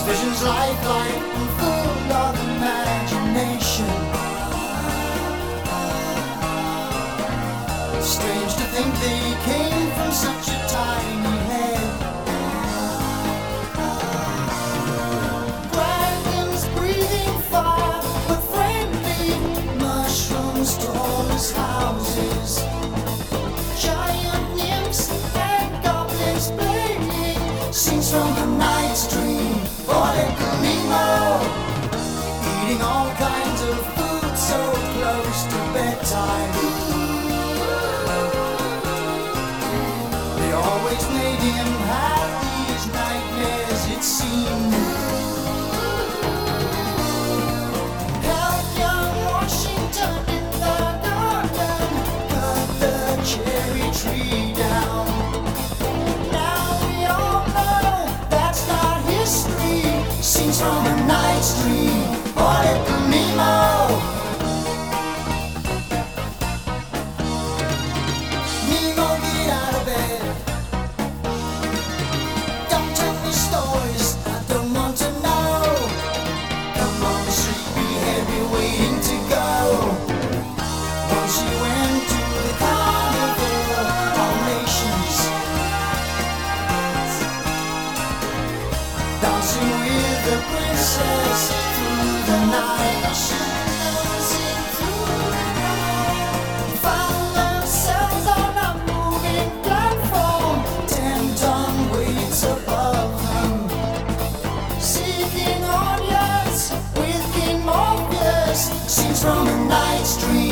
visions lifelike and full of imagination. Strange to think they came from such a tiny head. Dragons breathing fire with friendly mushrooms tall as houses. Giant nymphs and goblins playing scenes from a night's dream. Little Nemo, eating all kinds of food so close to bedtime. They always made him have these nightmares, it seemed. Held young Washington in the garden, cut the cherry tree down. Now we all know that's not history. Scenes from a night's dream, or Little Nemo. Nemo, get out of bed. Don't tell me stories I don't want to know. Come on, sleepyhead, be waiting to go. Once she went to the carnival, all nations dancing with the princess through the night. Found themselves on a moving platform, 10-ton weights above them, seeking audience with King Morpheus. Scenes from a night's dream.